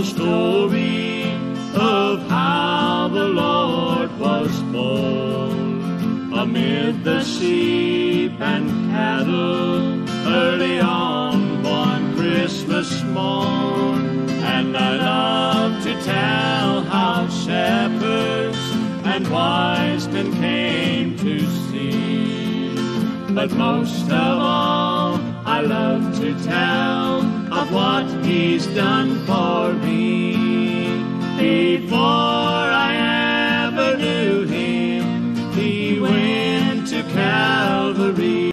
story of how the Lord was born amid the sheep and cattle early on one Christmas morn. And I love to tell how shepherds and wise men came to see. But most of all, I love to tell of what He's done for me. Before